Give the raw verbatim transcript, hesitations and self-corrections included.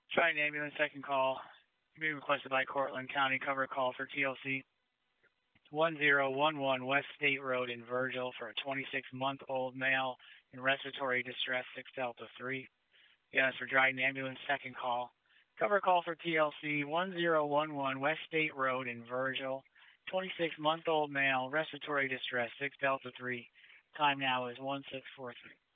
Trying ambulance second call. Being requested by Cortland County. Cover call for T L C one zero one one West State Road in Virgil for a twenty-six-month-old male in respiratory distress, six Delta three. Yes, for Dryden Ambulance second call. Cover call for T L C one zero one one West State Road in Virgil. twenty-six-month-old male, respiratory distress, six Delta three. Time now is one six four three.